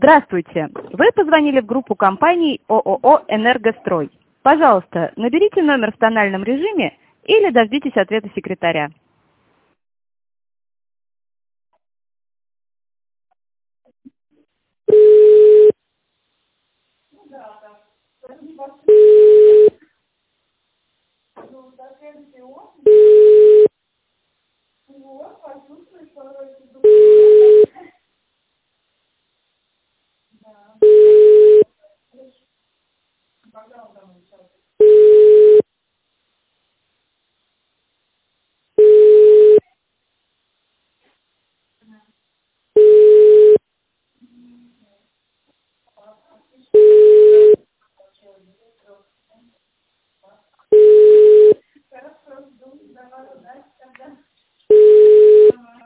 Здравствуйте! Вы позвонили в группу компаний ООО «Энергострой». Пожалуйста, наберите номер в тональном режиме или дождитесь ответа секретаря.